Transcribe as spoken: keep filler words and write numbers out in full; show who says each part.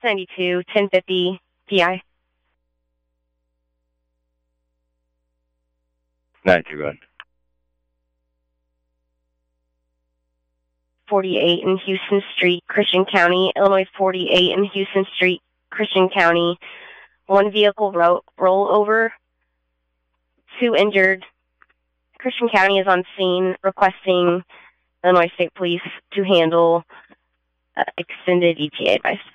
Speaker 1: ninety-two, ten fifty P I.
Speaker 2: ninety-two, run.
Speaker 1: forty-eight in Houston Street, Christian County, Illinois. forty-eight in Houston Street, Christian County. One vehicle ro- rollover, two injured. Christian County is on scene requesting Illinois State Police to handle uh, extended E T A advice.